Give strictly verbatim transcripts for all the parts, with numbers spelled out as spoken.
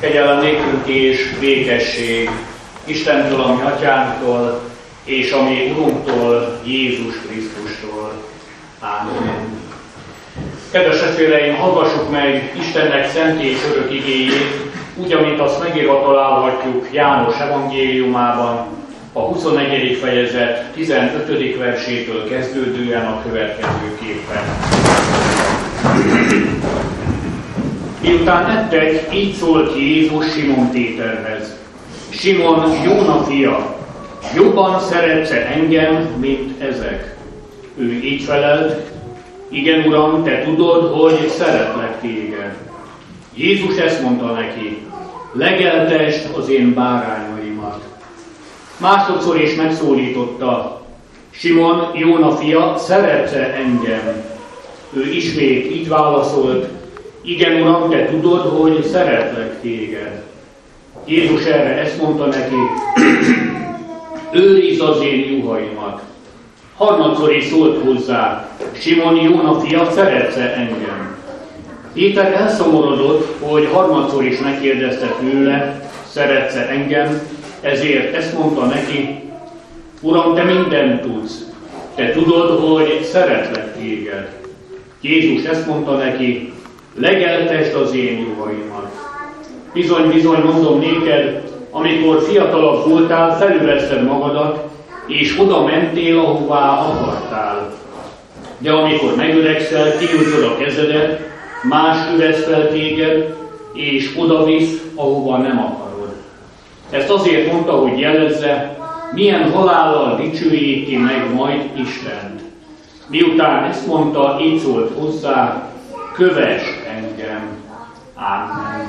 Kegyelem nékünk és békesség Istentől, a mi atyánktól, és a mi Urunktól, Jézus Krisztustól. Ámen. Kedves testvéreim, hallgassuk meg Istennek szent és örök igéjét, úgy, amint azt megírva találhatjuk János evangéliumában, a huszonegyedik fejezet tizenötödik versétől kezdődően a következőképpen. Miután ettek, így szólt Jézus Simon Péterhez: Simon, Jóna fia, jobban szeretsz-e engem, mint ezek? Ő így felelt: igen, Uram, te tudod, hogy szeretlek téged. Jézus ezt mondta neki: legeltesd az én bárányaimat. Másodszor is megszólította: Simon, Jóna fia, szeretsz-e engem? Ő ismét így válaszolt: igen, Uram, te tudod, hogy szeretlek téged. Jézus erre ezt mondta neki: őrizd az én juhaimat. Harmadszor is szólt hozzá: Simon, Jóna fia, szeretsz-e engem? Péter elszomorodott, hogy harmadszor is megkérdezte tőle: szeretsz-e engem? Ezért ezt mondta neki: Uram, te mindent tudsz. Te tudod, hogy szeretlek téged. Jézus ezt mondta neki: legeltesd az én juhaimat. Bizony, bizony, mondom néked, amikor fiatalabb voltál, felüveszted magadat, és oda mentél, ahová akartál. De amikor megöregszel, kinyújtod a kezedet, más üvesz fel téged, és oda visz, ahova nem akarod. Ezt azért mondta, hogy jelezze, milyen halállal dicsőíti meg majd Istent. Miután ezt mondta, így szólt hozzá: kövess engem. Ámen.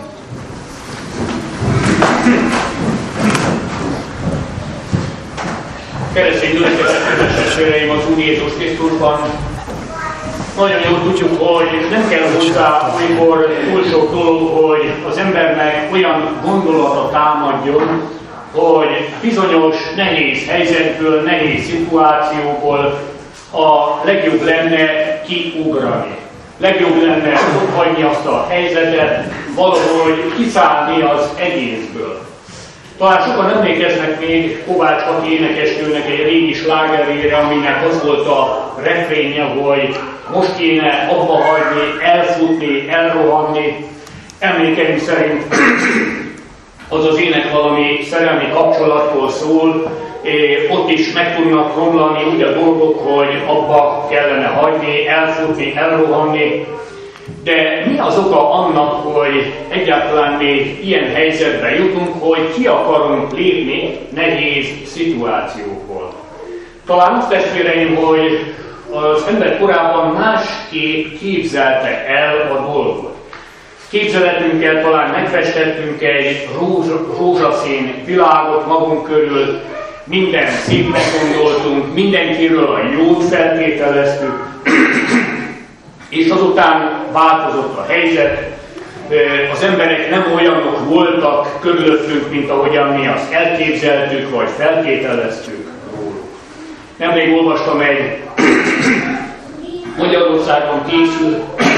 Keresztény gyülekezet, kedves testvéreim, az Úr Jézus Krisztusban. Nagyon jól tudjuk, hogy nem kell hozzá olykor túl sok dolog, hogy az embernek olyan gondolata támadjon, hogy bizonyos nehéz helyzetből, nehéz szituációból a legjobb lenne kiugrani. Legjobb lenne ott hagyni azt a helyzetet, valahogy kiszállni az egészből. Talán sokan emlékeznek még Kovács Kati énekesnőnek egy régi slágerére, aminek az volt a refrénje, hogy most kéne abba hagyni, elfutni, elrohanni. Emlékeim szerint az az ének valami szerelmi kapcsolatról szól, ott is meg tudnak romlani úgy a dolgok, hogy abba kellene hagyni, elfutni, elrohanni. De mi az oka annak, hogy egyáltalán még ilyen helyzetbe jutunk, hogy ki akarunk lépni nehéz szituációkból? Talán azt, testvéreim, hogy az ember korábban másképp képzelte el a dolgot. Képzeletünkkel talán megfestettünk egy rózs, rózsaszín világot magunk körül, minden szépnek gondoltunk, mindenkiről a jót feltételeztük, és azután változott a helyzet, az emberek nem olyanok voltak körülöttünk, mint ahogyan mi azt elképzeltük, vagy feltételeztük róluk. Nemrég olvastam egy Magyarországon készült,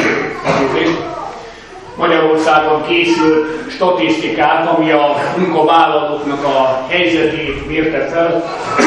Magyarországon készült statisztikát, ami a munkavállalóknak a helyzetét mérte fel,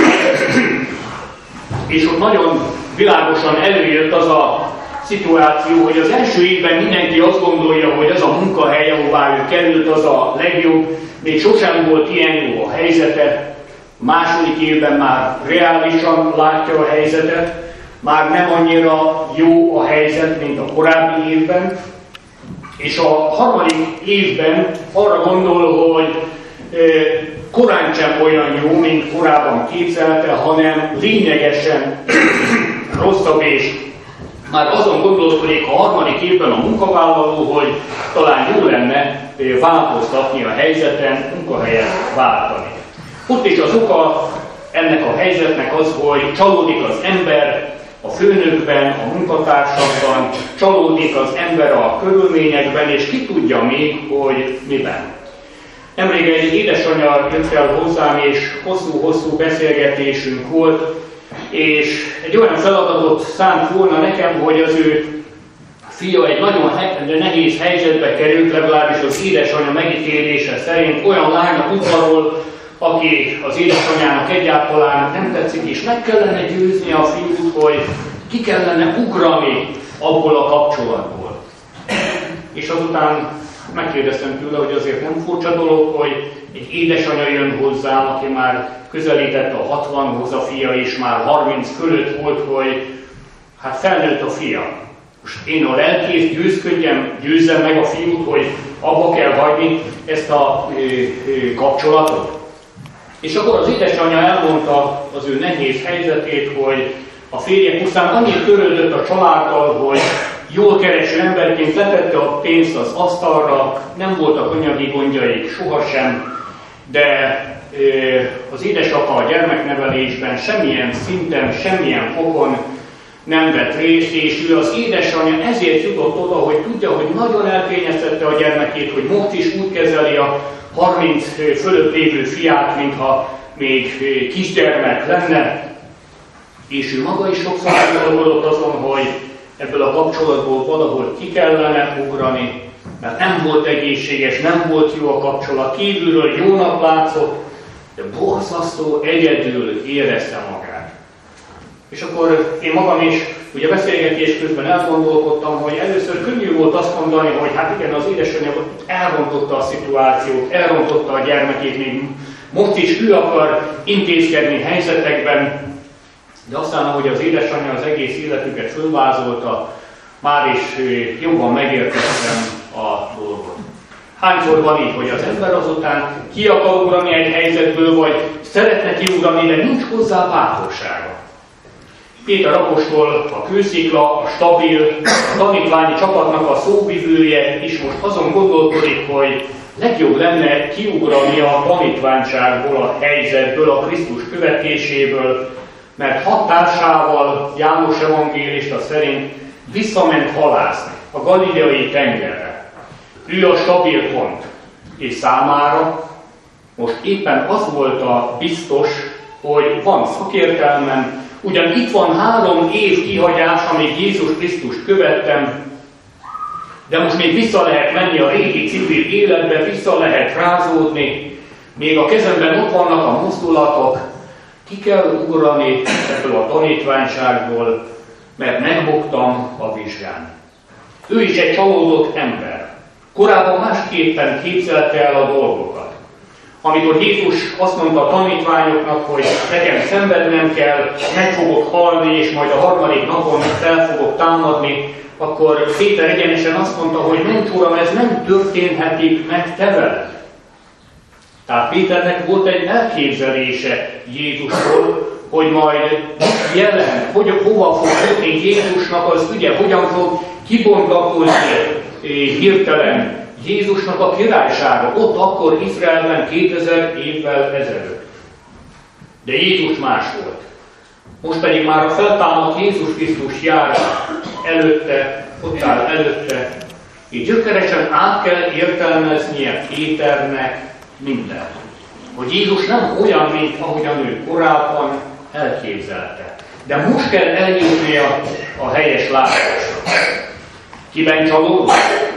és ott nagyon világosan előjött az a szituáció, hogy az első évben mindenki azt gondolja, hogy az a munkahely, ahová ő került, az a legjobb, még sosem volt ilyen jó a helyzete. Második évben már reálisan látja a helyzetet, már nem annyira jó a helyzet, mint a korábbi évben, és a harmadik évben arra gondol, hogy e, korán sem olyan jó, mint korábban képzelte, hanem lényegesen rosszabb, és már azon gondolkodik a harmadik évben a munkavállaló, hogy talán jó lenne változtatni a helyzeten, munkahelyet váltani. Ott is az oka ennek a helyzetnek az, hogy csalódik az ember a főnökben, a munkatársakban, csalódik az ember a körülményekben, és ki tudja még, hogy miben. Nemrég egy édesanyja jött el hozzám, és hosszú-hosszú beszélgetésünk volt, és egy olyan feladatot szánt volna nekem, hogy az ő fia egy nagyon nehéz helyzetbe került, legalábbis az édesanyja megítélése szerint, olyan lánynak udvarol, aki az édesanyjának egyáltalán nem tetszik, és meg kellene győzni a fiút, hogy ki kellene ugrani abból a kapcsolatból. És azután megkérdeztem tőle, hogy azért nem furcsa dolog, hogy egy édesanyja jön hozzám, aki már közelített a hatvanhoz, a fia is már harminc fölött volt, hogy hát felnőtt a fia. Most én a lelkész győzködjem, győzzem meg a fiút, hogy abba kell hagyni ezt a ö, ö, kapcsolatot. És akkor az édesanyja elmondta az ő nehéz helyzetét, hogy a férje pusztán annyit törődött a családdal, hogy jól kereső emberként letette a pénzt az asztalra, nem voltak anyagi gondjaik sohasem, de az édesapa a gyermeknevelésben semmilyen szinten, semmilyen fokon nem vett részt, és ő az édesanyja ezért jutott oda, hogy tudja, hogy nagyon elkényeztette a gyermekét, hogy most is úgy kezeli a harminc fölött lévő fiát, mintha még kisgyermek lenne, és ő maga is sokszor gondolkodott azon, hogy ebből a kapcsolatból valahol ki kellene ugrani, mert nem volt egészséges, nem volt jó a kapcsolat, kívülről jónak látszott, de borzasztó egyedül érezte magát. És akkor én magam is, ugye beszélgetés közben elgondolkodtam, hogy először könnyű volt azt mondani, hogy hát igen, az édesanyja elrontotta a szituációt, elrontotta a gyermekét, még most is ő akar intézkedni helyzetekben, de aztán, ahogy az édesanyja az egész életüket fölvázolta, már is jobban megértettem a dolgot. Hányszor van így, hogy az ember azután ki akar ugrani egy helyzetből, vagy szeretne kiugrani, de nincs hozzá bátorsága. Péter apostol, a kőszikla, a stabil, a tanítványi csapatnak a szóvivője is most azon gondolkodik, hogy legjobb lenne kiugrani a tanítványságból, a helyzetből, a Krisztus követéséből, mert hat társával János evangélista szerint visszament halászni a Galileai tengerre. Ő a stabil pont, és számára most éppen az volt a biztos, hogy van szakértelmem, ugyan itt van három év kihagyás, amíg Jézus Krisztust követtem, de most még vissza lehet menni a régi civil életbe, vissza lehet rázódni, még a kezemben ott vannak a mozdulatok, ki kell ugrani ebből a tanítványságból, mert megbuktam a vizsgán. Ő is egy csalódott ember. Korábban másképpen képzelte el a dolgokat. Amikor Jézus azt mondta a tanítványoknak, hogy nekem szenvednem kell, meg fogok halni, és majd a harmadik napon fel fogok támadni, akkor Péter egyenesen azt mondta, hogy menj Uram, ez nem történhetik meg te veled. Tehát Péternek volt egy elképzelése Jézusról, hogy majd jelen, hogy hova fog jutni Jézusnak az ügye, hogyan fog kibontakozni hirtelen Jézusnak a királysága, ott akkor Izraelben kétezer évvel ezelőtt. De Jézus más volt. Most pedig már a feltámadt Jézus Krisztus jár előtte, ott áll előtte, és gyökeresen át kell értelmeznie Péternek mindent. Hogy Jézus nem olyan, mint ahogyan ő korábban elképzelte. De most kell eljutnia a helyes látásra. Kiben csalódott?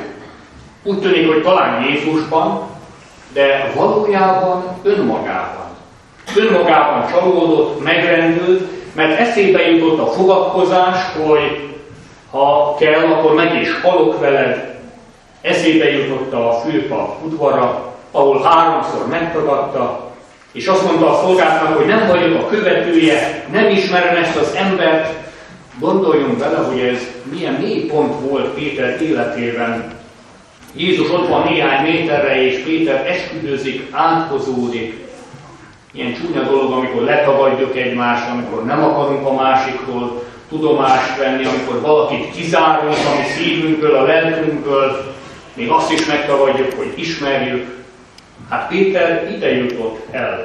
Úgy tűnik, hogy talán Jézusban, de valójában önmagában. Önmagában csalódott, megrendült, mert eszébe jutott a fogadkozás, hogy ha kell, akkor meg is halok veled. Eszébe jutott a főpap udvara, ahol háromszor megtagadta, és azt mondta a szolgáknak, hogy nem vagyok a követője, nem ismerem ezt az embert. Gondoljunk bele, hogy ez milyen mély pont volt Péter életében. Jézus ott van néhány méterre, és Péter esküdőzik, átkozódik. Ilyen csúnya dolog, amikor letagadjuk egymást, amikor nem akarunk a másikról tudomást venni, amikor valakit kizárunk a mi szívünkből, a lelkünkből, még azt is megtagadjuk, hogy ismerjük. Hát Péter ide jutott el.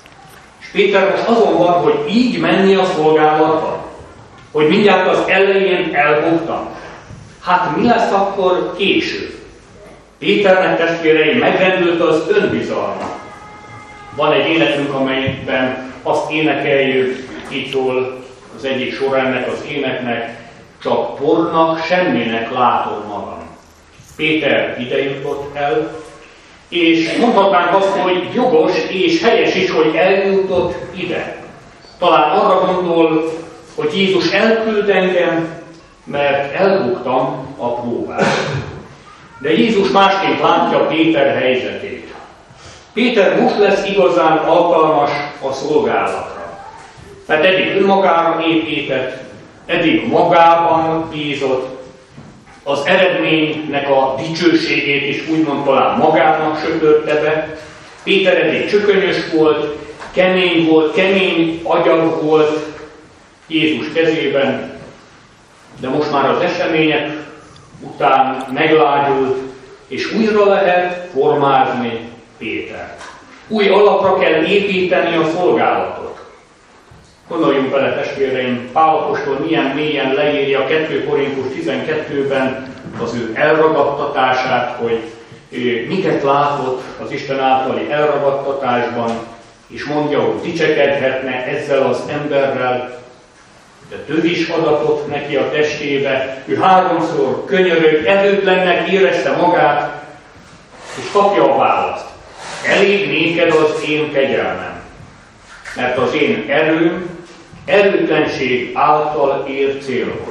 És Péter most azon van, hogy így menni a szolgálatba, hogy mindjárt az elején elbuktam. Hát mi lesz akkor később? Péternek, testvérei, megrendült az önbizalma. Van egy énekünk, amelyben azt énekeljük, így szól az egyik sor ennek az éneknek: csak pornak, semminek látom magam. Péter ide jutott el, és mondhatnánk azt, hogy jogos és helyes is, hogy eljutott ide. Talán arra gondol, hogy Jézus elküld engem, mert elbuktam a próbát. De Jézus másként látja Péter helyzetét. Péter most lesz igazán alkalmas a szolgálatra. Mert eddig önmagára épített, eddig magában bízott, az eredménynek a dicsőségét is úgymond talán magának söpörte be. Péter eddig csökönyös volt, kemény volt, kemény agyag volt Jézus kezében, de most már az események után meglágyult, és újra lehet formázni Pétert. Új alapra kell építeni a szolgálatot. Gondoljunk bele, testvéreim, Pál apostol milyen mélyen leírja a kettő Korintus tizenkettőben az ő elragadtatását, hogy ő miket látott az Isten általi elragadtatásban, és mondja, hogy dicsekedhetne ezzel az emberrel, de tövis adatot neki a testébe, ő háromszor könyörög, erőtlennek érezte magát, és kapja a választ. Elég néked az én kegyelmem, mert az én erőm erőtlenség által ér célhoz.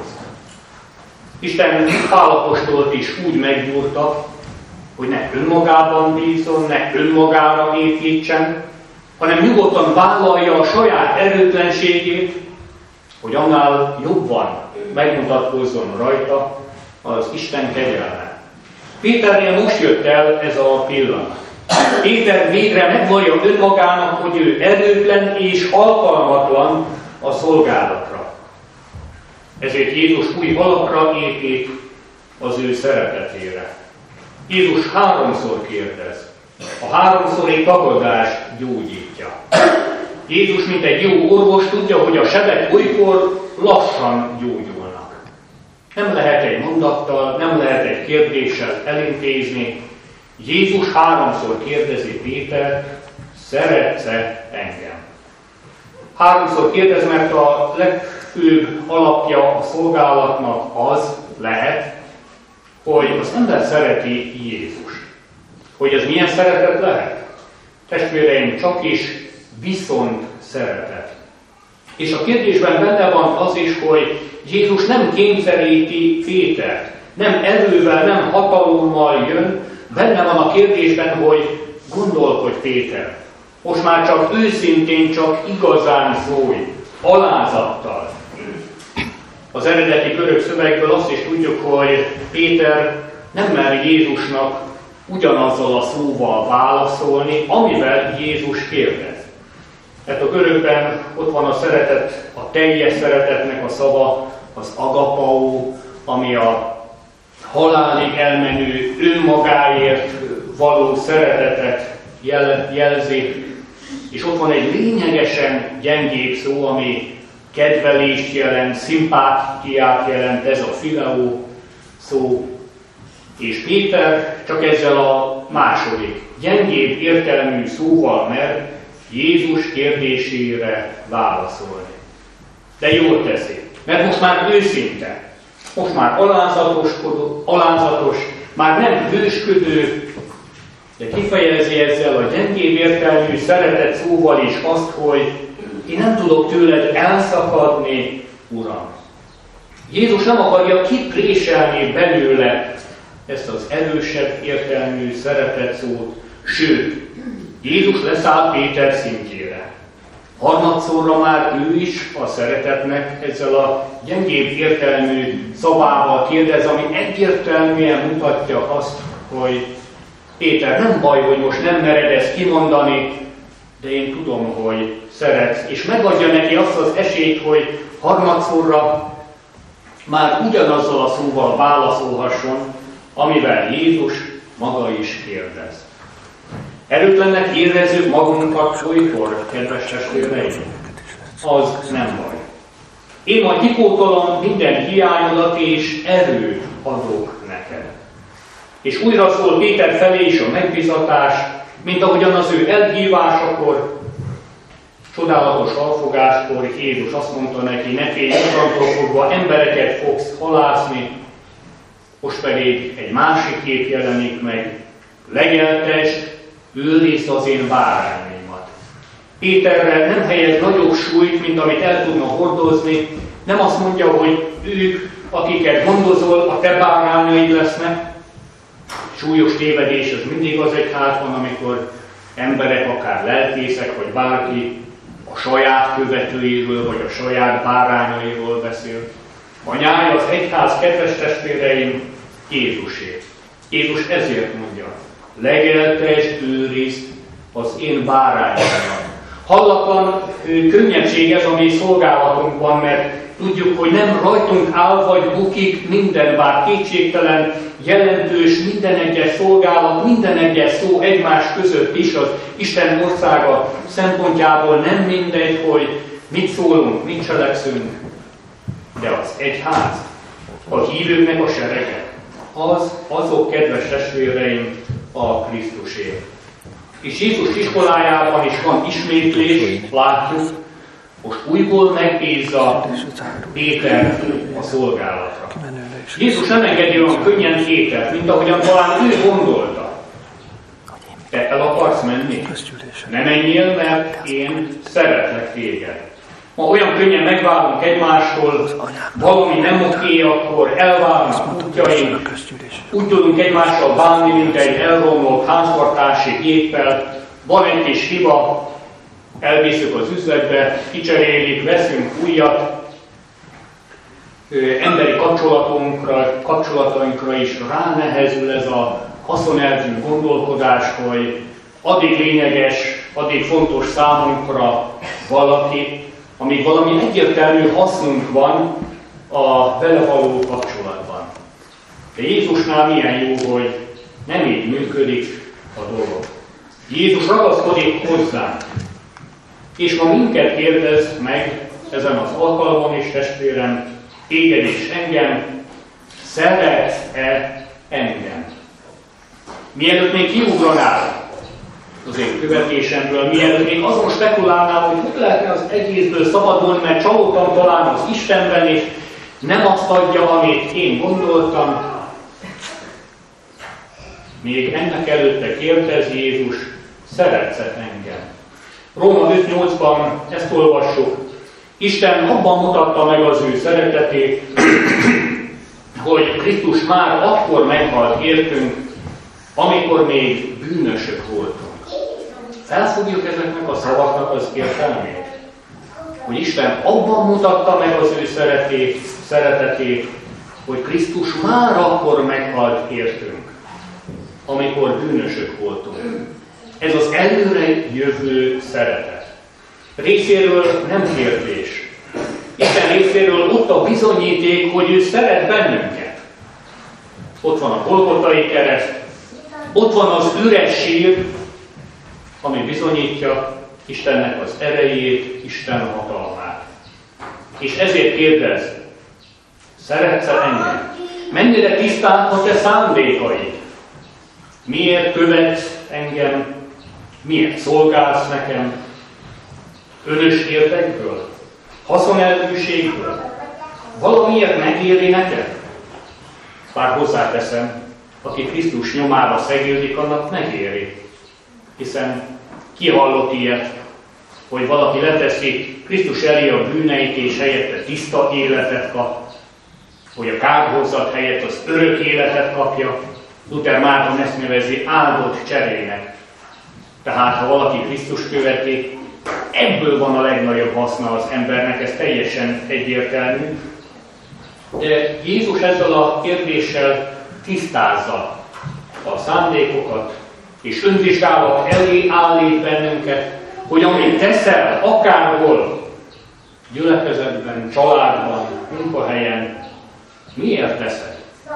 Isten Pál apostolt is úgy meggyúrta, hogy ne önmagában bízzon, ne önmagára építsen, hanem nyugodtan vállalja a saját erőtlenségét, hogy annál jobban megmutatkozzon rajta az Isten kegyelme. Péternél most jött el ez a pillanat. Péter végre megvallja önmagának, hogy ő erőtlen és alkalmatlan a szolgálatra. Ezért Jézus új alapra épít az ő szeretetére. Jézus háromszor kérdez. A háromszori tagadás gyógyítja. Jézus, mint egy jó orvos, tudja, hogy a sebek olykor lassan gyógyulnak. Nem lehet egy mondattal, nem lehet egy kérdéssel elintézni. Jézus háromszor kérdezi Pétert, szeretsz-e engem? Háromszor kérdez, mert a legfőbb alapja a szolgálatnak az lehet, hogy az ember szereti Jézus. Hogy ez milyen szeretet lehet? Testvéreim, csak is viszont szeretet. És a kérdésben benne van az is, hogy Jézus nem kényszeríti Pétert, nem erővel, nem hatalommal jön, benne van a kérdésben, hogy gondolkodj Péter. Most már csak őszintén, csak igazán szólj, alázattal. Az eredeti görög szövegből azt is tudjuk, hogy Péter nem mer Jézusnak ugyanazzal a szóval válaszolni, amivel Jézus kérdez. Mert a görögben ott van a szeretet, a teljes szeretetnek a szava, az agapao, ami a halálig elmenő, önmagáért való szeretetet jel- jelzi. És ott van egy lényegesen gyengébb szó, ami kedvelést jelent, szimpátiát jelent, ez a fileo szó. És Péter csak ezzel a második, gyengébb értelmű szóval mer Jézus kérdésére válaszolni. De jól teszi, mert most már őszinte, most már alázatoskodó, alázatos, már nem hősködő, de kifejezi ezzel a gyengébb értelmű szeretet szóval is azt, hogy én nem tudok tőled elszakadni, Uram. Jézus nem akarja kipréselni belőle ezt az erősebb értelmű szeretet szót, sőt, Jézus leszáll Péter szintjére. Harmadszorra már ő is a szeretetnek ezzel a gyengébb értelmű szavával kérdez, ami egyértelműen mutatja azt, hogy Péter, nem baj, hogy most nem mered ezt kimondani, de én tudom, hogy szeretsz, és megadja neki azt az esélyt, hogy harmadszorra már ugyanazzal a szóval válaszolhasson, amivel Jézus maga is kérdez. Erőtlennek érezzük magunkat olykor, kedves testvéreim? Az nem baj. Én majd kipótolom minden hiányodat, és erőt adok neked. És újra szól Péter felé is a megbizatás, mint ahogyan az ő elhívásakor, csodálatos felfogáskor Jézus azt mondta neki, ne félj, mostantól fogva embereket fogsz halászni, most pedig egy másik kép jelenik meg, legeltesd, őrizd az én bárányaimat. Péterre nem helyez nagyobb súlyt, mint amit el tudna hordozni, nem azt mondja, hogy ők, akiket gondozol, a te bárányaid lesznek. Súlyos tévedés, az mindig az egyházban, amikor emberek, akár lelkészek, vagy bárki a saját követőiről, vagy a saját bárányairól beszél. A nyáj az egyház, kedves testvéreim, Jézusé. Jézus ezért mondja, legeltesd, őrizd az én bárányaimat. Hallatlan könnyedség ez a mi szolgálatunkban, mert tudjuk, hogy nem rajtunk áll vagy bukik minden, bár kétségtelen, jelentős minden egyes szolgálat, minden egyes szó egymás között is az Isten országa szempontjából nem mindegy, hogy mit szólunk, mit cselekszünk, de az egyház, a hívőknek a serege, az, azok, kedves testvéreim, a Krisztusé. És Jézus iskolájában is van ismétlés, látjuk, most újból megbízza Péter a szolgálatra. Jézus nem engedi olyan könnyen Pétert, mint ahogyan talán ő gondolta. Te el akarsz menni? Ne menjél, mert én szeretlek téged. Ma olyan könnyen megválunk egymástól, valami nem oké, akkor elválunk útjaink, úgy tudunk egymással bánni, mint egy elromlott háztartási géppel, van egy kis hiba, elviszük az üzletbe, kicserélik, veszünk újat, ö, emberi kapcsolatunkra, kapcsolatainkra is ránehezül ez a haszonelvű gondolkodás, hogy addig lényeges, addig fontos számunkra valaki, amíg valami egyértelmű hasznunk van a vele való kapcsolatban. De Jézusnál milyen jó, hogy nem így működik a dolog. Jézus ragaszkodik hozzánk, és ma minket kérdez meg ezen az alkalmon is, testvérem, téged és engem, szeretsz-e engem? Mielőtt még kiugranál az én követésemből, mielőtt még azon spekulálnál, hogy hogy lehetne az egészből szabadulni, mert csalódtam talán az Istenben, és nem azt adja, amit én gondoltam. Még ennek előtte kérdez Jézus, szeretsz engem? Róma öt nyolcban ezt olvassuk. Isten abban mutatta meg az ő szeretetét, hogy Krisztus már akkor meghalt értünk, amikor még bűnösök voltunk. Felfogjuk ezeknek a szavaknak az értelmét, hogy Isten abban mutatta meg az ő szeretét, szeretetét, hogy Krisztus már akkor meghalt értünk, amikor bűnösök voltunk. Ez az előre jövő szeretet. Részéről nem kérdés. Isten részéről ott a bizonyíték, hogy ő szeret bennünket. Ott van a Golgotai kereszt, ott van az üres sír, ami bizonyítja Istennek az erejét, Isten hatalmát. És ezért kérdez, szeretsz-e engem? Mennyire tisztán a te szándékaid? Miért követsz engem? Miért szolgálsz nekem? Önös érdekből? Haszonelvűségből? Valamiért megéri neked? Bár hozzáteszem, aki Krisztus nyomába szegődik, annak megéri. Hiszen ki hallott ilyet, hogy valaki leteszi Krisztus elé a bűneit, és helyette tiszta életet kap, hogy a kárhozat helyett az örök életet kapja. Luther Márton ezt nevezi áldott cserének. Tehát, ha valaki Krisztus követi, ebből van a legnagyobb haszna az embernek, ez teljesen egyértelmű. De Jézus ezzel a kérdéssel tisztázza a szándékokat, és önvizsgálat elé állít bennünket, hogy amit teszel, akárhol, gyülekezetben, családban, munkahelyen, miért teszed?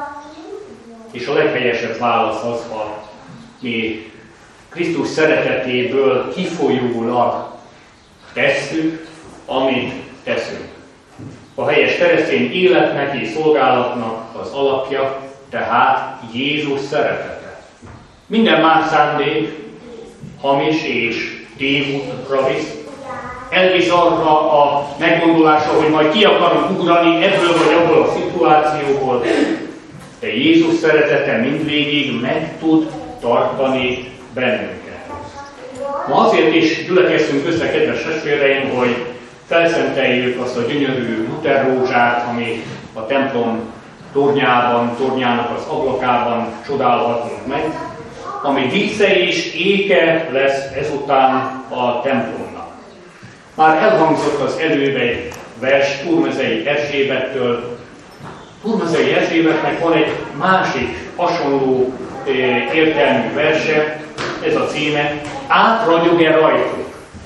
És a leghelyesebb válasz az, ha mi Krisztus szeretetéből kifolyólag tesszük, amit teszünk. A helyes keresztény életnek és szolgálatnak az alapja, tehát Jézus szeretete. Minden más szándék hamis és tévútra visz, elvisz arra a meggondolásra, hogy majd ki akarunk ugrani ebből vagy abból a szituációból. De Jézus szeretete mindvégig meg tud tartani bennünket. Ma azért is gyülekeztünk össze, kedves testvéreim, hogy felszenteljük azt a gyönyörű Luther-rózsát, ami a templom tornyában, tornyának az ablakában csodálhatunk meg, ami dísze és éke lesz ezután a templomnak. Már elhangzott az előbb egy vers Turmezei Erzsébettől. Turmezei Erzsébetnek van egy másik hasonló értelmű verse, ez a címe, átragyog-e rajtunk.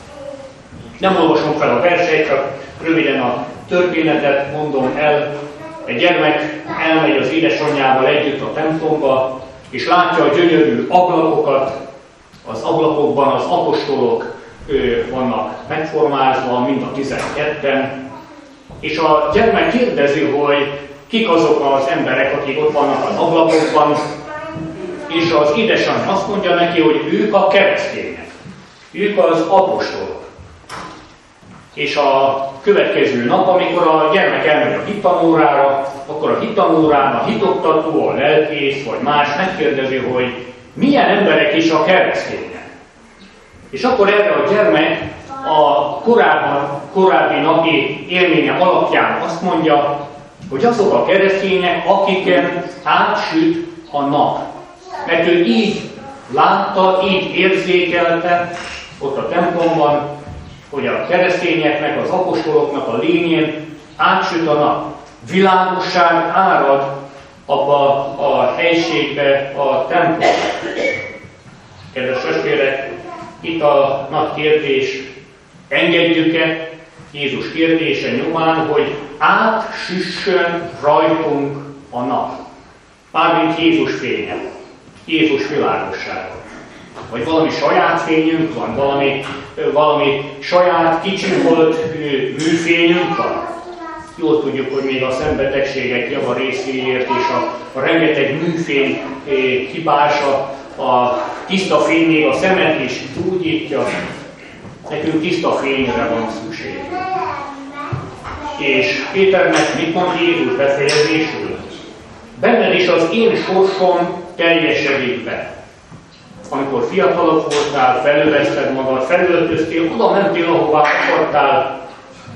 Nem olvasom fel a verset, csak röviden a történetet mondom el. Egy gyermek elmegy az édesanyjával együtt a templomba, és látja a gyönyörű ablakokat. Az ablakokban az apostolok ő, vannak megformázva, mind a tizenketten. És a gyermek kérdezi, hogy kik azok az emberek, akik ott vannak az ablakokban, és az édesanyja azt mondja neki, hogy ők a keresztények, ők az apostolok. És a következő nap, amikor a gyermek elmegy a hittanórára, akkor a hittanórán a hitoktató, a lelkész vagy más megkérdezi, hogy milyen emberek is a keresztények. És akkor erre a gyermek a korábban, korábbi napi élménye alapján azt mondja, hogy azok a keresztények, akiken átsüt a nap. Mert ő így látta, így érzékelte ott a templomban, hogy a keresztényeknek, az apostoloknak a lényén átsüt a nap. Világosság árad abba a helységbe, a templomban. Kedves testvérek, itt a nagy kérdés, engedjük-e Jézus kérdése nyomán, hogy átsüssön rajtunk a nap. Mármint Jézus fénye, Jézus világossága. Vagy valami saját fényünk van, valami, valami saját kicsiholt műfényünk van. Jól tudjuk, hogy még a szembetegségek java részéért és a, a rengeteg műfény hibása, a tiszta fény még a szemet is gyógyítja. Nekünk tiszta fényre van szükségünk. És Péternek mit mond Jézus befejezésül? Benned is az én sorsom teljesedik be. Amikor fiatalok voltál, felölezted magad, felöltöztél, oda mentél, ahová akartál,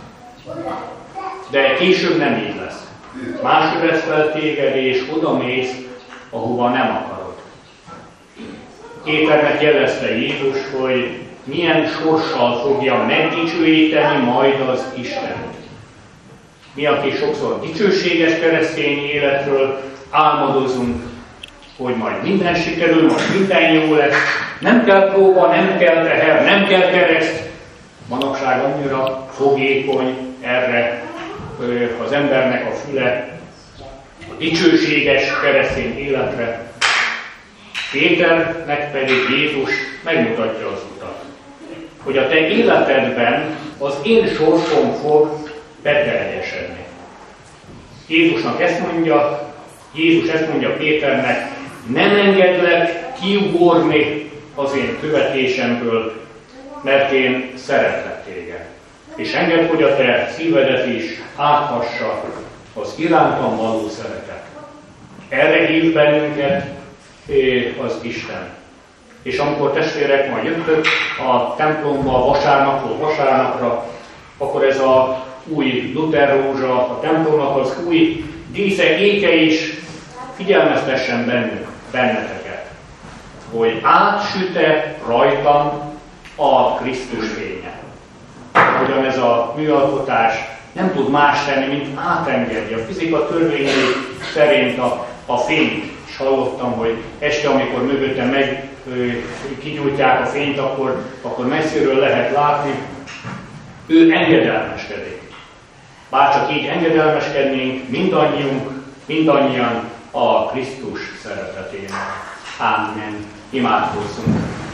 de később nem így lesz. Máshogy vesz fel téged, és oda mész, ahova nem akarod. Péternek jelezte Jézus, hogy milyen sorssal fogja megdicsőíteni majd az Istent. Mi, aki sokszor dicsőséges keresztény életről álmodozunk, hogy majd minden sikerül, majd minden jó lesz, nem kell próba, nem kell teher, nem kell kereszt. Manapság annyira fogékony erre az embernek a füle, a dicsőséges keresztény életre. Péternek pedig Jézus megmutatja az utat, hogy a te életedben az én sorsom fog beteljesedni. Jézusnak ezt mondja, Jézus ezt mondja Péternek, nem engedlek kiugorni az én követésemből, mert én szeretlek téged. És engedd, hogy a te szívedet is áthassa az irántam való szeretet. Erre hív bennünket az Isten. És amikor testvérek majd jöttök a templomba vasárnapról vasárnapra, akkor ez a új Luther-rózsa, a templomnak az új dísze, éke is figyelmeztessen bennünk, benneteket, hogy átsüt-e rajtam a Krisztus fénye. Hogyan ez a műalkotás nem tud más tenni, mint átengedni. A fizika törvényei szerint a, a fényt, és hallottam, hogy este, amikor mögöttem meg kigyújtják a fényt, akkor, akkor messziről lehet látni, ő engedelmeskedik. Bárcsak így engedelmeskednénk, mindannyiunk, mindannyian a Krisztus szeretetének. Ámen. Imádkozzunk.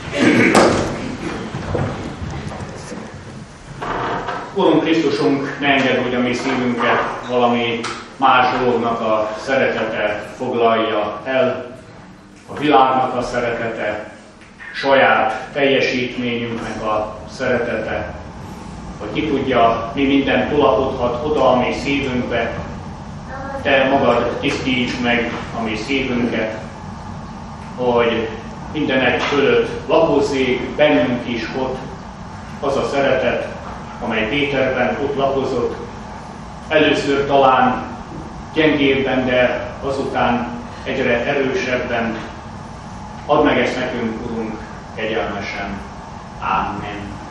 Urunk Krisztusunk, ne engedd, hogy a mi szívünket valami más dolognak a szeretete foglalja el, a világnak a szeretete, saját teljesítményünknek a szeretete. hogy ki tudja, mi minden tulakodhat oda a mi szívünkbe. Te magad tisztíts meg a mi szívünket, hogy mindenek fölött lakozzék bennünk is ott az a szeretet, amely Péterben ott lakozott. Először talán gyengébben, de azután egyre erősebben. Add meg ezt nekünk, Urunk, kegyelmesen. Amen.